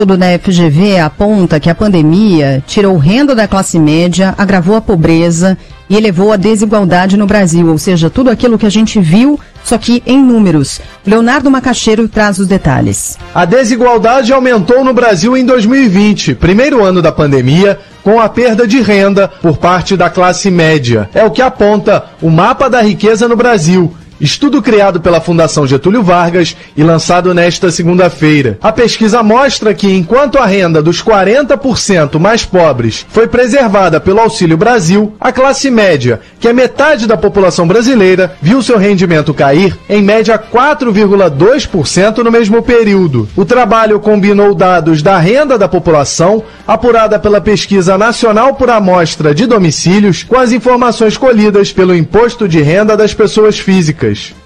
O da FGV aponta que a pandemia tirou renda da classe média, agravou a pobreza e elevou a desigualdade no Brasil, ou seja, tudo aquilo que a gente viu, só que em números. Leonardo Macaxeiro traz os detalhes. A desigualdade aumentou no Brasil em 2020, primeiro ano da pandemia, com a perda de renda por parte da classe média. É o que aponta o Mapa da Riqueza no Brasil, estudo criado pela Fundação Getúlio Vargas e lançado nesta segunda-feira. A pesquisa mostra que, enquanto a renda dos 40% mais pobres foi preservada pelo Auxílio Brasil, a classe média, que é metade da população brasileira, viu seu rendimento cair em média 4,2% no mesmo período. O trabalho combinou dados da renda da população, apurada pela Pesquisa Nacional por Amostra de Domicílios, com as informações colhidas pelo Imposto de Renda das Pessoas Físicas.